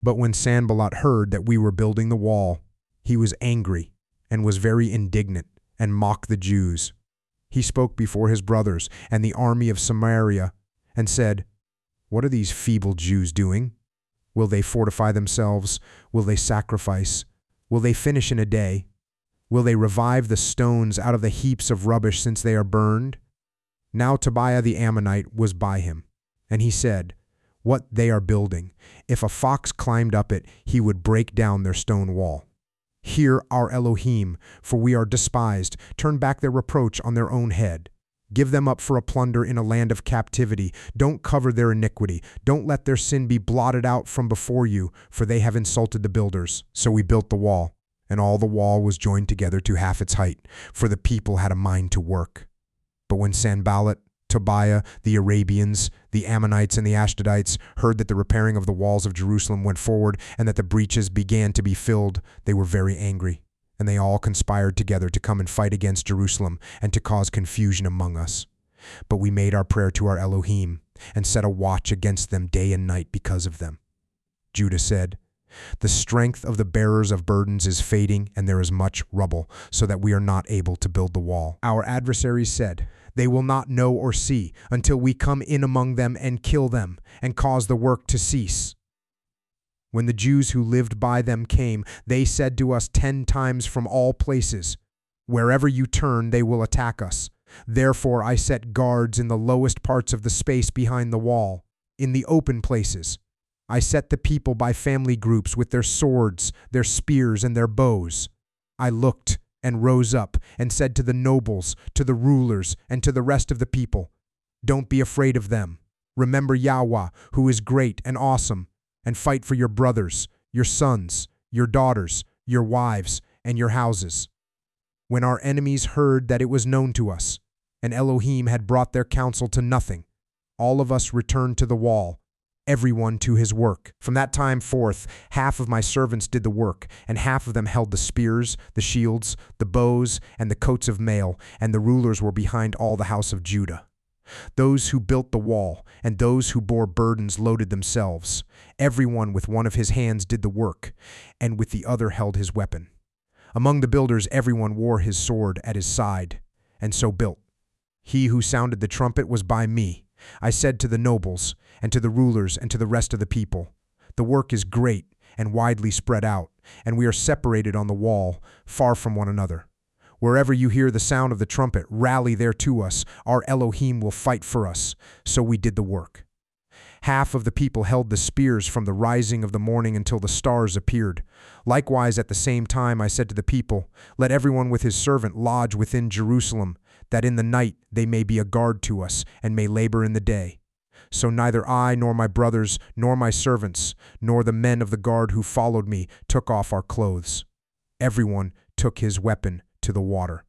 But when Sanballat heard that we were building the wall, he was angry and was very indignant and mocked the Jews. He spoke before his brothers and the army of Samaria and said, "What are these feeble Jews doing? Will they fortify themselves? Will they sacrifice? Will they finish in a day? Will they revive the stones out of the heaps of rubbish since they are burned?" Now Tobiah the Ammonite was by him, and he said, "What they are building, if a fox climbed up it, he would break down their stone wall. Hear our Elohim, for we are despised. Turn back their reproach on their own head. Give them up for a plunder in a land of captivity. Don't cover their iniquity. Don't let their sin be blotted out from before you, for they have insulted the builders." So we built the wall, and all the wall was joined together to half its height, for the people had a mind to work. But when Sanballat, Tobiah, the Arabians, the Ammonites, and the Ashdodites heard that the repairing of the walls of Jerusalem went forward and that the breaches began to be filled, they were very angry, and they all conspired together to come and fight against Jerusalem and to cause confusion among us. But we made our prayer to our Elohim and set a watch against them day and night because of them. Judah said, "The strength of the bearers of burdens is fading, and there is much rubble, so that we are not able to build the wall." Our adversaries said, "They will not know or see until we come in among them and kill them and cause the work to cease." When the Jews who lived by them came, they said to us 10 times from all places, "Wherever you turn, they will attack us." Therefore I set guards in the lowest parts of the space behind the wall, in the open places. I set the people by family groups with their swords, their spears, and their bows. I looked and rose up and said to the nobles, to the rulers, and to the rest of the people, "Don't be afraid of them. Remember Yahweh, who is great and awesome, and fight for your brothers, your sons, your daughters, your wives, and your houses." When our enemies heard that it was known to us, and Elohim had brought their counsel to nothing, all of us returned to the wall, everyone to his work. From that time forth, half of my servants did the work, and half of them held the spears, the shields, the bows, and the coats of mail, and the rulers were behind all the house of Judah. Those who built the wall, and those who bore burdens loaded themselves. Everyone with one of his hands did the work, and with the other held his weapon. Among the builders everyone wore his sword at his side, and so built. He who sounded the trumpet was by me. I said to the nobles, and to the rulers, and to the rest of the people, "The work is great and widely spread out, and we are separated on the wall, far from one another. Wherever you hear the sound of the trumpet, rally there to us. Our Elohim will fight for us." So we did the work. Half of the people held the spears from the rising of the morning until the stars appeared. Likewise, at the same time, I said to the people, "Let everyone with his servant lodge within Jerusalem, that in the night they may be a guard to us, and may labor in the day." So neither I, nor my brothers, nor my servants, nor the men of the guard who followed me took off our clothes. Everyone took his weapon to the water.